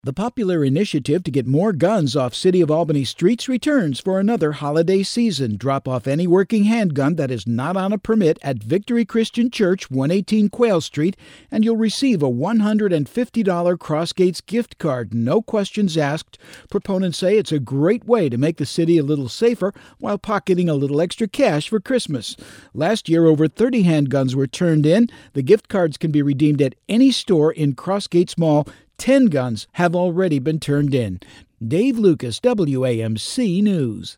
The popular initiative to get more guns off City of Albany streets returns for another holiday season. Drop off any working handgun that is not on a permit at Victory Christian Church, 118 Quayle Street, and you'll receive a $150 Crossgates gift card. No questions asked. Proponents say it's a great way to make the city a little safer while pocketing a little extra cash for Christmas. Last year, over 30 handguns were turned in. The gift cards can be redeemed at any store in Crossgates Mall. 10 guns have already been turned in. Dave Lucas, WAMC News.